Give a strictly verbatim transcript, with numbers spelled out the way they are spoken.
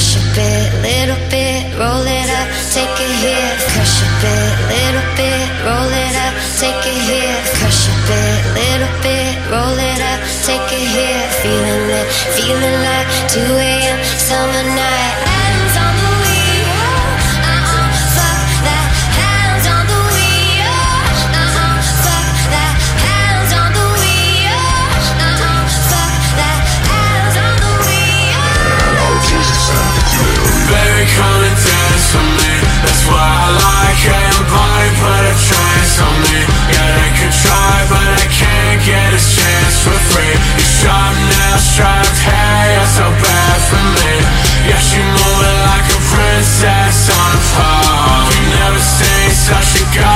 Crush a bit, little bit, roll it up, take a hit. Crush a bit, little bit, roll it up, take a hit. Crush a bit, little bit, roll it up, take a hit. Feeling it, feeling like two a m summer night. Hands on the wheel, uh-uh, fuck that. Hands on the wheel, uh-uh, fuck that. Hands on the wheel, uh-uh, fuck that. Hands on the wheel. Baby, come and dance with me. That's why I like it. And party, put a trance on me. Yeah, they could try, but I can't get a chance for free. You sharp nails, striped hair, you're so bad for me. Yeah, she moving like a princess on a pole. You never seen such a girl.